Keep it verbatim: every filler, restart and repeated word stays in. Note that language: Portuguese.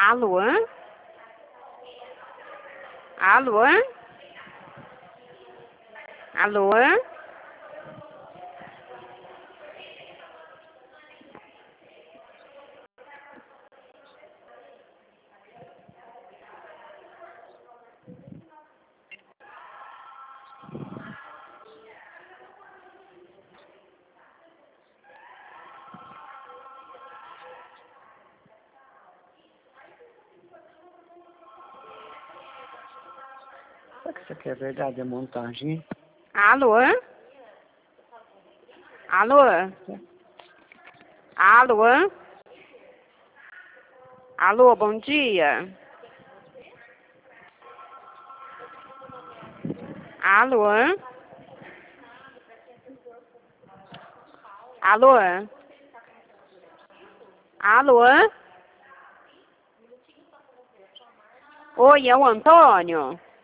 Alô? Alô? Alô? Será que isso aqui é verdade, é montagem? Alô? Alô? Alô? Alô, bom dia. Alô? Alô? Alô? Oi, é o Antônio?